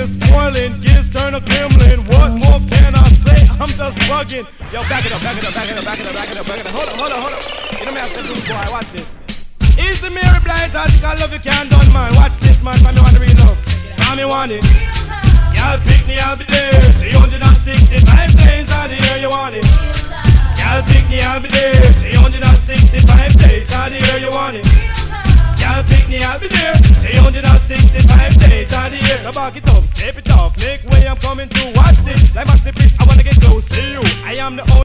is spoiling, gears turn a gremlin. What more can I say? I'm just bugging. Yo, back it up, back it up, back it up, back it up, back it up, back it up. Hold up, hold up, hold up. You know me, I said, boy, watch this. Easy Mary Blind, I love you can't done, man. Watch this, man, for me want to read up. For me want it. Y'all pick me, I'll be there. 365 days of the year you want it. Y'all pick me, I'll be there. 365 days of the year you want it. Y'all pick me, I'll be there. 365 days of the year. So back it up, step it up, make way I'm coming to. Watch this, like Maxi Fish, I wanna get close to you. I am the only